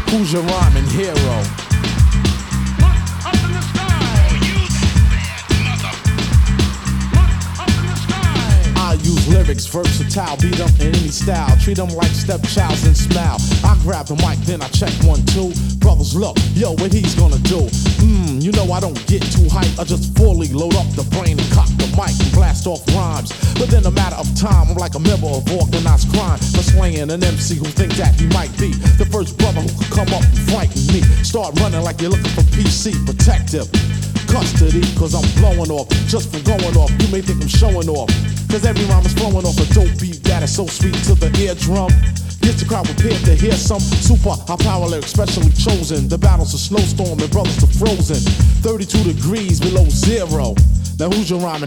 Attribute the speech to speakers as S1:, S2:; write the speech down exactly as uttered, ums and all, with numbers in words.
S1: Who's your rhyming hero? I use lyrics, versatile, beat them in any style. Treat them like stepchilds and smile. I grab the mic, then I check one, two. Brothers, look, yo, what he's gonna do? Mmm, you know I don't get too hype. I just fully load up the brain and cock the mic and blast off rhymes. But in a matter of time, I'm like a member of organized crime. For slaying an M C who think that he might be the first brother who could come up and frighten me. Start running like you're looking for P C protective custody, cause I'm blowing off just from going off. You may think I'm showing off, cause every rhyme is flowing off a dope beat that is so sweet to the eardrum. Gets the crowd prepared to hear some super high power lyrics specially chosen. The battle's a snowstorm and brothers are frozen, thirty-two degrees below zero. Now who's your rhyming